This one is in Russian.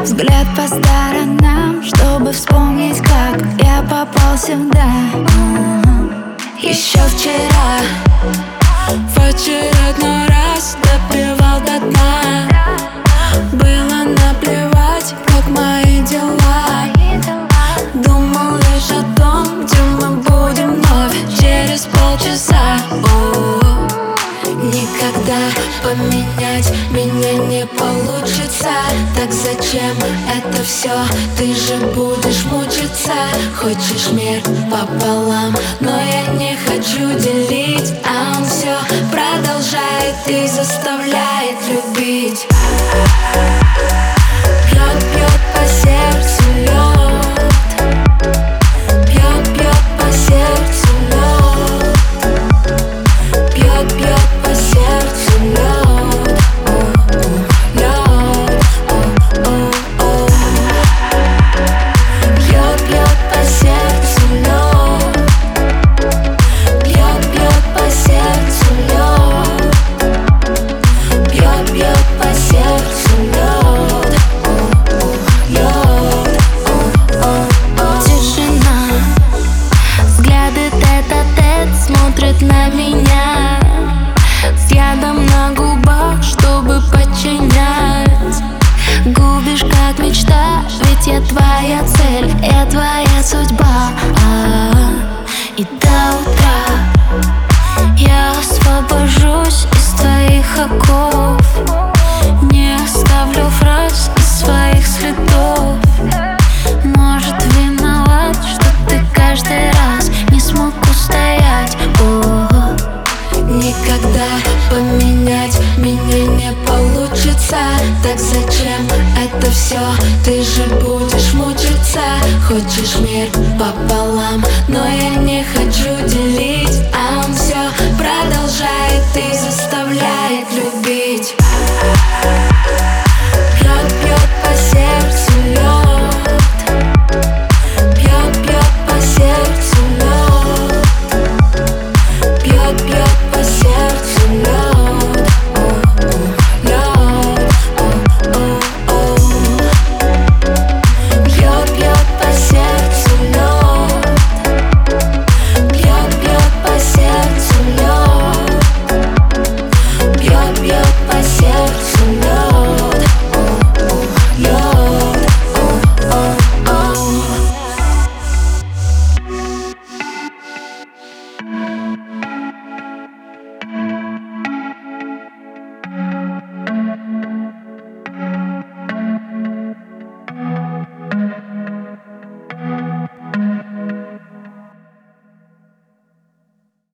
Взгляд по сторонам, чтобы вспомнить, как я попал сюда. Еще вчера в очередной раз допивал до дна. Было наплевать, как мои дела. Думал лишь о том, где мы будем вновь через полчаса. Никогда поменять меня не получится. Так зачем это все? Ты же будешь мучиться. Хочешь мир пополам, но я не хочу делить. А он все продолжает и заставляет любить. Пьет, пьет по сердцу лед. Пьет, пьет по сердцу лед. Пьет, пьет по сердцу лед. Лед. Пьет, пьет по сердцу лед. Пьет, пьет по сердцу лед. Пьет, пьет по сердцу лед. тишина, взгляды тет-а-тет смотрят на меня с ядом на губах, чтобы подчинять. Губишь как мечта, ведь я твоя цель, я твоя судьба. И до утра я освобожусь из твоих оков. Не оставлю фраз и своих следов. Может, виноват, что ты каждый раз не смог устоять. Никогда поменять меня не получится. Так зачем это все? Ты же будешь мучиться. Хочешь мир пополам, но я не хочу делить. А он все продолжает и заставляет любить.